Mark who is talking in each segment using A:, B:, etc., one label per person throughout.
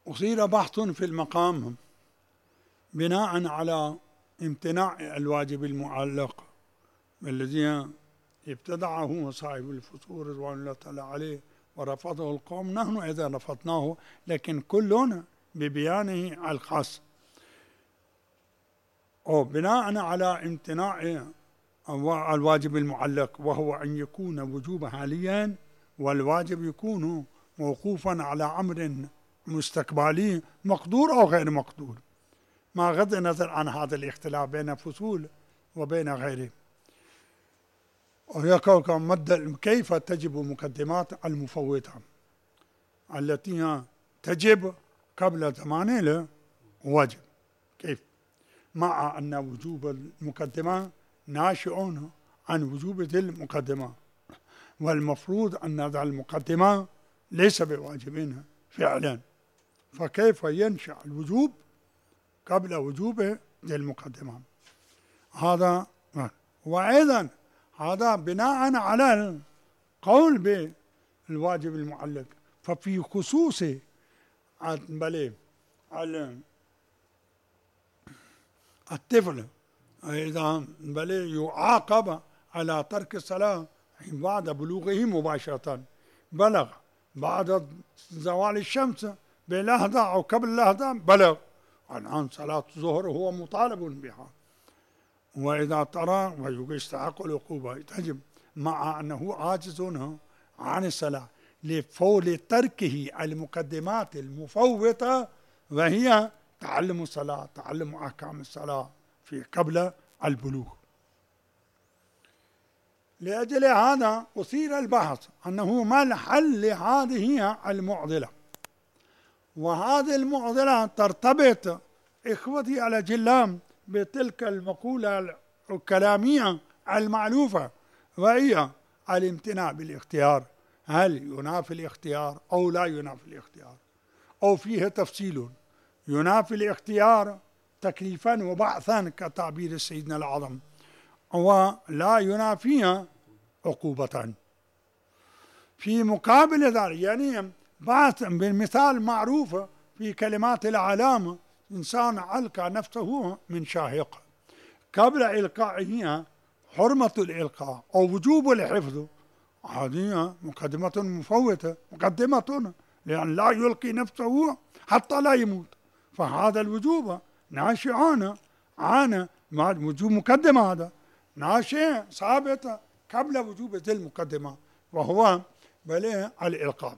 A: أصير بحث في المقام بناء على امتناع الواجب المعلق الذي ابتدعه صاحب الفصول رضوان الله تعالى عليه ورفضه القوم. نحن إذا رفضناه لكن كلنا ببيانه الخاص، وبناء على امتناع الواجب المعلق، وهو أن يكون وجوب حاليا والواجب يكون موقوفا على أمر مستقبلي مقدور أو غير مقدور، مع غض النظر عن هذا الاختلاف بين فصول وبين غيره. كيف تجب مقدمات المفوتة التي تجب قبل زمان الواجب؟ كيف؟ مع أن وجوب المقدمة ناشئ عن وجوب ذي المقدمة، والمفروض أن ذا المقدمة ليس بواجبين فعلا، فكيف ينشأ الوجوب قبل وجوب ذي المقدمة؟ هذا. وأيضا هذا بناء على القول بالواجب المعلق، ففي خصوص الطفل إذا يعاقب على ترك الصلاة بعد بلوغه مباشرة، بلغ بعد زوال الشمس بلحظة أو قبل لحظة بلغ، الآن صلاة الظهر هو مطالب بها، وإذا ترى ويستحق العقوبة تجب، مع أنه عاجز عن الصلاة لتركه المقدمات المفوتة، وهي تعلم الصلاة، تعلم أحكام الصلاة في قبل البلوغ. لأجل هذا أثير البحث أنه ما الحل لهذه المعضلة، وهذه المعضلة ترتبط إخوتي على جلام بتلك المقولة الكلامية المعلوفة، وهي الامتناع بالاختيار. هل ينافي الاختيار أو لا ينافي الاختيار، أو فيه تفصيل؟ ينافي الاختيار تكليفا وبعثا كتعبير سيدنا العظم، ولا ينافيها عقوبة. في مقابل ذلك يعني بعث بالمثال معروف في كلمات العلامة: إنسان ألقى نفسه من شاهق، قبل إلقائه حرمة الإلقاء أو وجوب الحفظ، هذه مقدمة مفوتة، مقدمة، لأن لا يلقي نفسه حتى لا يموت، فهذا الوجوب ناشئ عن وجوب مقدمة، هذا ناشئ ثابت قبل وجوب ذي المقدمة، وهو الإلقاء.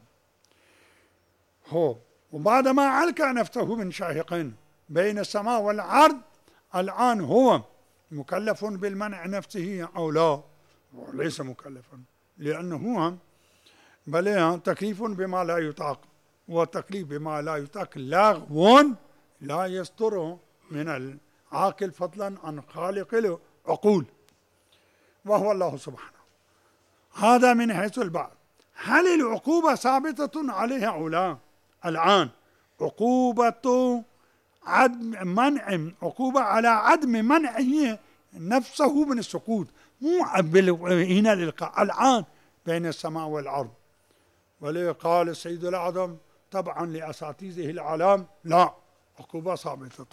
A: وبعدما ألقى نفسه من شاهق بين السماء والأرض، الآن هو مكلف بالمنع نفسه أو لا؟ وليس مكلفا، لأنه تكليف بما لا يطاق، والتكليف بما لا يطاق لغو لا يصدر من العاقل فضلا عن خالق العقول، وهو الله سبحانه. هذا من حيث البعض. هل العقوبة ثابتة عليها أو لا؟ الآن عقوبة عدم منع، عقوبة على عدم منعه نفسه من السقوط، مو هنا الإلقاء، الآن بين السماء والأرض. وليه قال السيد الأعظم طبعا لأساتذه العلام: لا، عقوبة ثابتة،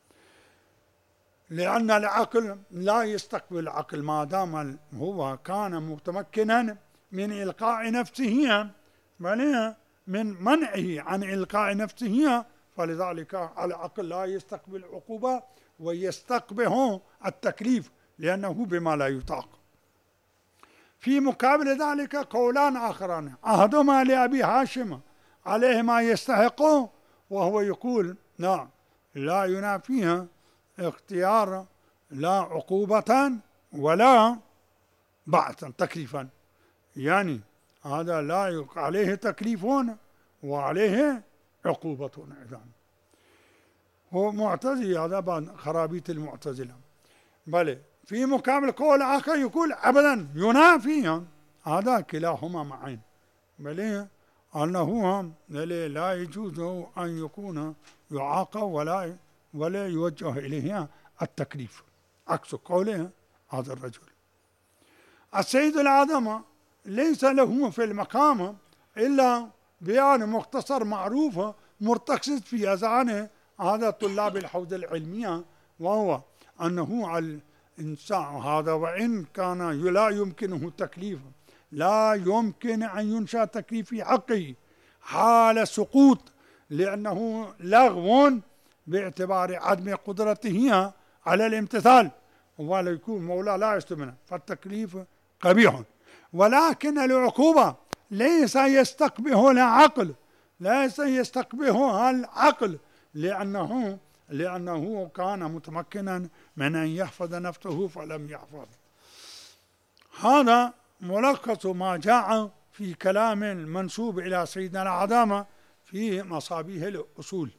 A: لأن العقل لا يستقبل العقل ما دام هو كان متمكنا من إلقاء نفسه، من منعه عن إلقاء نفسه، فلذلك العقل لا يستقبل عقوبة ويستقبه التكليف لأنه بما لا يطاق. في مقابل ذلك قولان آخران، أحدهما لأبي هاشم عليه ما يستحقه، وهو يقول لا ينافيها اختيار لا عقوبة ولا بعثا تكليفا، يعني هذا لا عليه تكليف وعليه عقوبة أيضا. هو معتزلي، هذا بعد خرابيط المعتزلة. بل في مقابل قول آخر يقول أبدا ينافي، هذا كلاهما معين، بل أنه لا يجوز أن يكون يعاقب ولا يوجه إليه التكليف، عكس قوله هذا الرجل. السيد الأعظم ليس له في المقام إلا بيان مختصر معروف مرتكز في أذهان هذا طلاب الحوزة العلمية، وهو أنه على الإنسان هذا وإن كان لا يمكنه تكليف، لا يمكن أن ينشأ تكليف في حقه حال سقوط، لأنه لغو باعتبار عدم قدرته على الامتثال، ولا يكون مولاه لا يستمنى، فالتكليف قبيح. ولكن العقوبة ليس يستقبحها العقل، ليس يستقبحها العقل، لأنه كان متمكنا من أن يحفظ نفسه فلم يحفظ. هذا ملخص ما جاء في كلام المنسوب إلى سيدنا العظامة في مصابيح الأصول.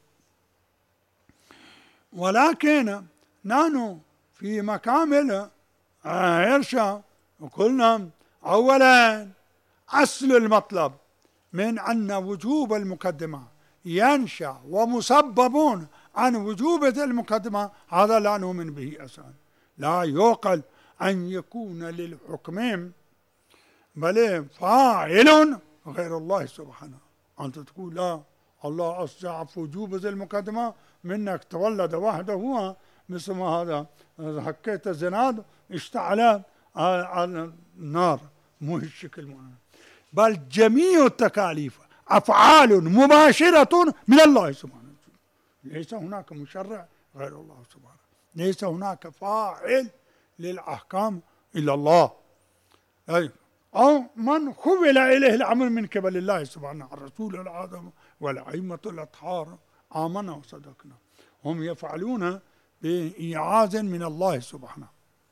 A: ولكن نحن في مكامل إرشاد وقلنا أولا أصل المطلب من أن وجوب المقدمة ينشأ ومسبب عن وجوب المقدمة، هذا لا نؤمن به أصلا. لا يعقل أن يكون للحكم بل فاعل غير الله سبحانه. أنت تقول لا، الله أصدع في وجوب المقدمة منك تولد وحده هو مثل ما هذا حكيت الزناد اشتعل على النار، مو الشكل، بل جميع التكاليف أفعال مباشرة من الله سبحانه. ليس هناك مشرع غير الله سبحانه، ليس هناك فاعل للأحكام إلا الله، أو من خول إليه الأمر من قبل الله سبحانه. الرسول الأعظم والأئمة الأطهار آمنا وصدقنا، هم يفعلون بإيعاز من الله سبحانه.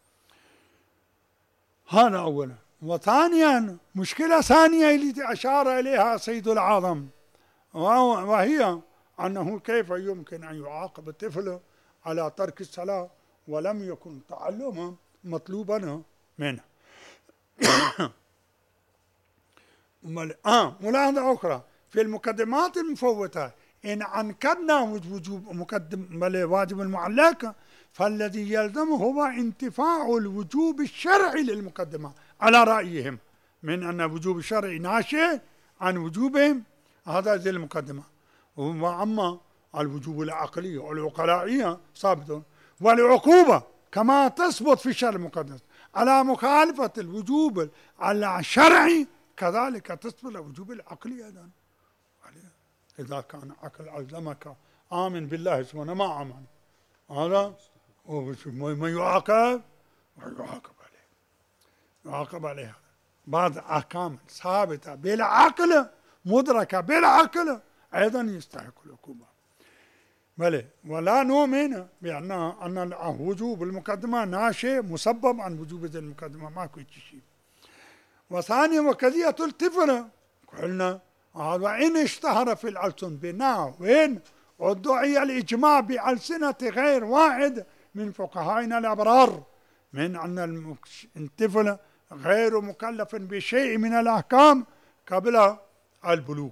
A: هذا أولا. وثانيا مشكلة ثانية التي أشار إليها سيد العظم، وهي أنه كيف يمكن أن يعاقب الطفل على ترك الصلاة ولم يكن تعلمها مطلوبا منه. ملاحظة أخرى في المقدمات المفوتة، إن أنكرنا وجوب واجب المعلق، فالذي يلزم هو انتفاع الوجوب الشرعي للمقدمة على رأيهم، من أن وجوب الشرع ناشئ عن وجوبهم هذا ذي المقدمة، وأما الوجوب العقلي والعقلائية ثابت، والعقوبة كما تثبت في الشرع المقدس على مخالفة الوجوب الشرعي كذلك تثبت الوجوب العقلي أيضا. إذا كان عقل ألزمك آمن بالله سبحانه ما آمن، هذا من يعاقب يعاقب عليه بعض أحكام ثابتة بالعقل مدركة بالعقل أيضا يستحق العقوبة. بلى، ولا نؤمن بأن وجوب المقدمة ناشئ مسبب عن وجوب المقدمة، ماكو شيء. وثانيا وقضية الطفل قلنا وإن اشتهر في الألسن بناء وإن ادعي الإجماع بألسنة غير واحد من فقهائنا الأبرار من أن الطفل غير مكلف بشيء من الأحكام قبل البلوغ،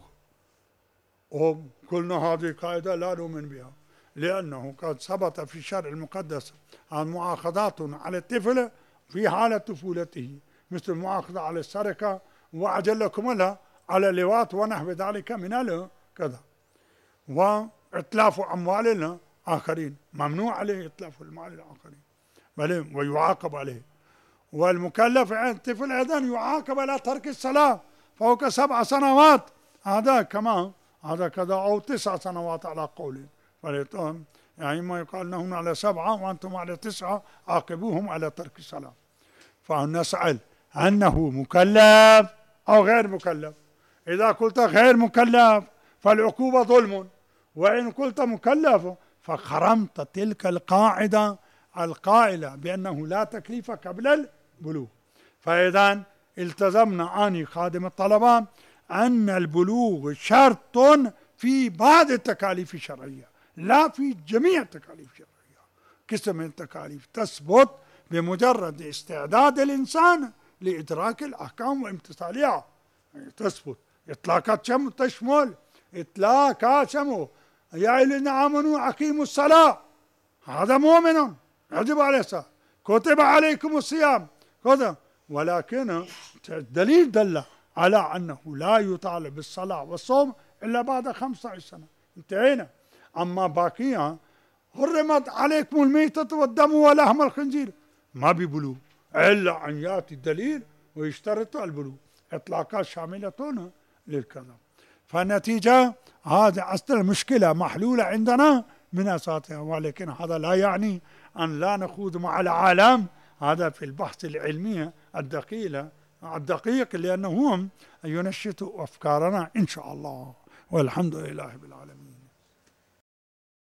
A: وقلنا هذه قاعدة لا نؤمن بها، لأنه قد ثبت في الشرع المقدس عن مؤاخذات على الطفل في حالة طفولته، مثل المؤاخذة على السرقة وأجلكم لها على اللواط ونحو ذلك من كذا، وإتلاف أموال الآخرين ممنوع عليه إتلاف المال الآخرين بل ويعاقب عليه. والمكلف الطفل أيضا يعاقب على ترك الصلاة فوق 7 سنوات، هذا كما هذا كذا، أو 9 سنوات على قول، يعني ما يقال لهم على 7 وأنتم على 9 عاقبوهم على ترك الصلاة. فنسأل أنه مكلف أو غير مكلف. إذا قلت غير مكلف فالعقوبة ظلم، وإن قلت مكلف فخرمت تلك القاعدة القائلة بأنه لا تكليف قبل البلوغ. فإذا التزمنا أني خادم الطلبة أن البلوغ شرط في بعض التكاليف الشرعية لا في جميع التكاليف الشرعية. قسم من التكاليف تثبت بمجرد استعداد الإنسان لإدراك الأحكام وامتثالها، تثبت. إطلاقات شمو تشمل إطلاقات شمو يا الذين آمنوا أقيموا الصلاة، هذا مؤمن يجب عليه الصلاة، كتب عليكم الصيام كذا، ولكن الدليل دل على أنه لا يطالب بالصلاة والصوم إلا بعد 15 سنة، انتهينا. أما باقيها حرمت عليكم الميتة والدم ولحم الخنزير، ما بيبلو إلا أن يأتي الدليل ويشترط البلو، إطلاقات شاملة للكذا. فالنتيجة هذه أصل المشكلة محلولة عندنا من أساسها، ولكن هذا لا يعني أن لا نخوض مع العالم، هذا في البحث العلمي الدقيق لأنهم ينشطوا أفكارنا إن شاء الله، والحمد لله بالعالمين.